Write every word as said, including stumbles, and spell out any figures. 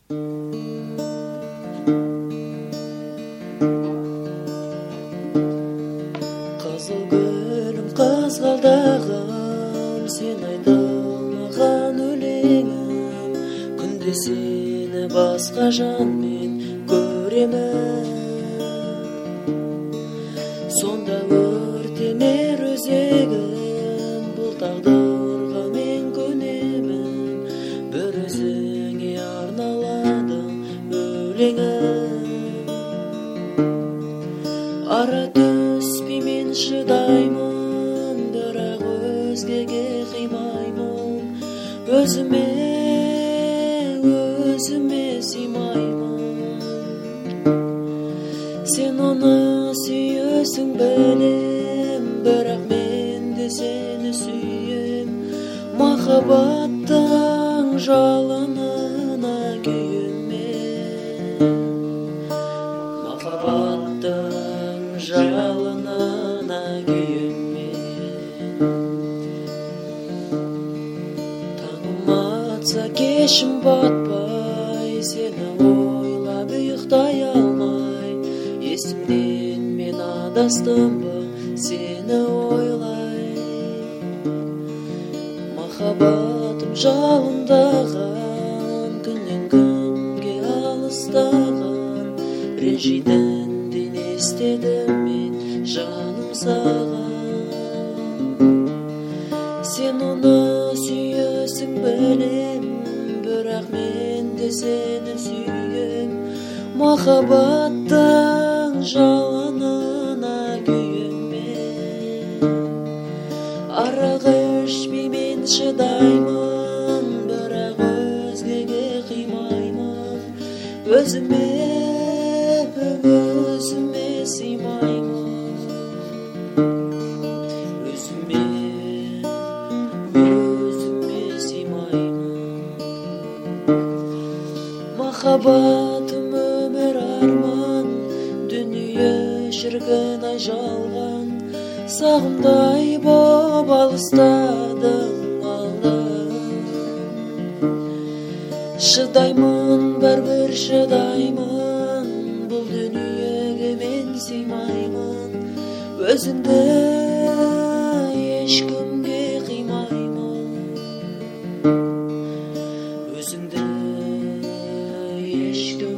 Қызыл гүлім қызғалдағым, сен айтылмаған өлеңім, күнде сені басқа жанмен көремін. Сонда өртенер өзегім, бұл тағдырға мен көнемін, бір өзіңе арналадым өлеңім. Ара түспей мен шыдаймын, бірақ өзгеге қимаймын, өзіме, өзіме сыймаймын. Сен оны сүйесің білем, бірақ мен де сені сүйем. Махаббаттың жалынына күйемін, махаббаттың жалынына күйемін. Таңым атса кешім батпай, сені ойлап ұйықтай алмай, есімнен мен адастым ба сені ойлай. Махаббатым жалындаған, күннен күнге алыстаған, ренжитін не істедім мен жаным саған. Сен оны сүйесің білем, бірақ мен де сені сүйем. Махаббаттың жалынына күйемін. Арақ ішпей мен шыдаймын, бірақ өзгеге қимаймын, өзіме, өзіме сыймаймын, өзіме, өзіме сыймаймын. Махаббатым өмір арман, дүние шіркін ай жалған, сағымдай боп алыстадың алдан. Шыдаймын, бәрібір шыдаймын, бұл дүниеге мен сыймаймын, өзіңді ешкімге қимаймын, өзіңді ешкім